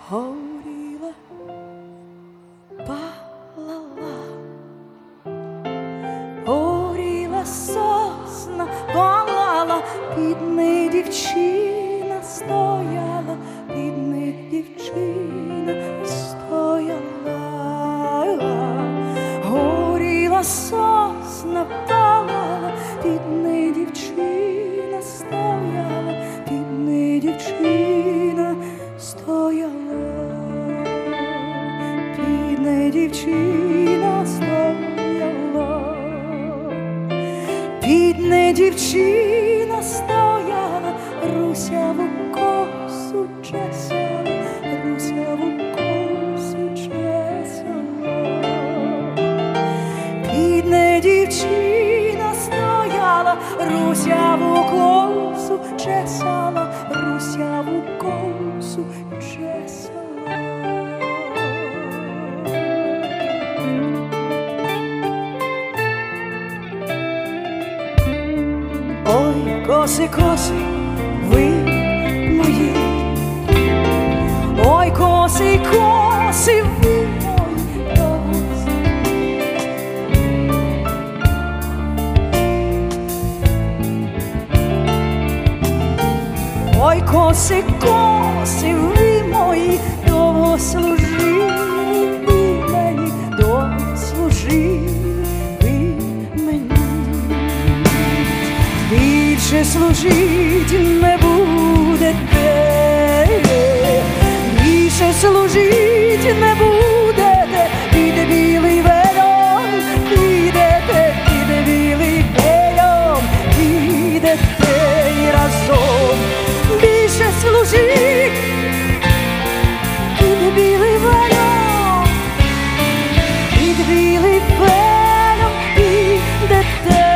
горіла, палала, горіла сосна, палала, під нею дівчина стояла, під нею дівчина стояла. Горіла сосна, палала, під нею дівчина стояла, під нею дівчина стояла, під нею дівчина стояла, під нею дівчина стояла, русяву косу чесала, русяву косу чесала. Під нею дівчина стояла, русяву косу чесала, русяву косу чесала. Ой, коси, коси, ви мої, ой, коси, коси, ви мої коси. Ой, коси, коси, ви мої, довго служили ви мені, довго служили ви мені. Більше служить не будете, більше служить не будете, піде білий вельон, підете, піде білий вельон, підете і разом. Більше служить, піде білий вельон, піде білий вельон, підете.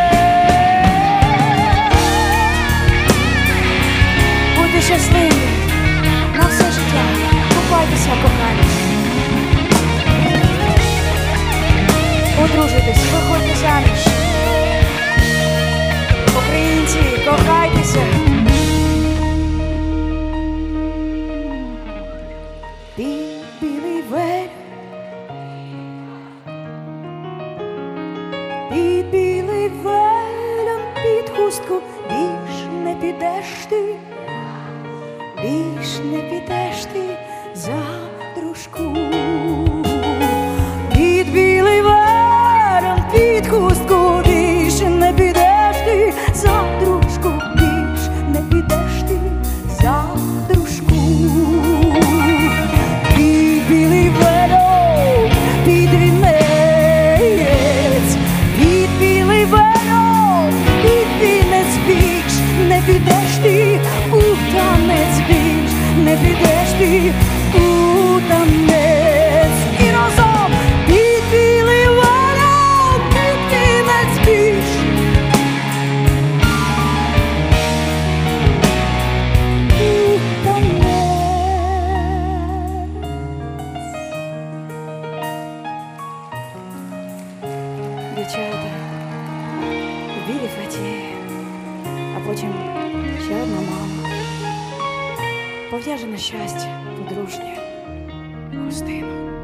Будьте щасливі на все життя, купайтеся, кохані. Одружуйтесь, виходьте заміж. Українці, кохайтеся. Під білий вельон, під білий вельон, під хустку, більш не підеш ти, більш не підеш ти за дружку. Під білий вельон, під хустку, більш не підеш ти за дружку, більш не підеш ти за дружку. Під білий вельон, під вінець, під білий вельон, під вінець, більш не підеш ти у танець, більш не підеш ти у танець. І разом під білий вельон, під вінець, більш у танець. Дівчата в білій фаті, а потім ще одна мама, пов'яже на щастя подружнє хустину.